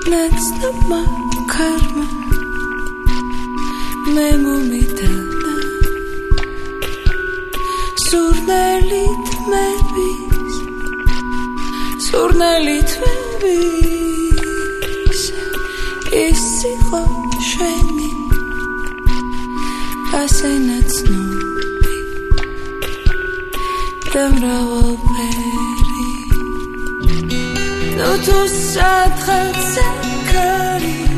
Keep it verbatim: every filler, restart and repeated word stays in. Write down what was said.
ნაცნობმა ქარმა მე მომიტანა სურნელი თმების სურნელი თმების ის იყო შენი ასე ნაცნობი და მრავალფერი ნუ თუ სათხალზე ქარი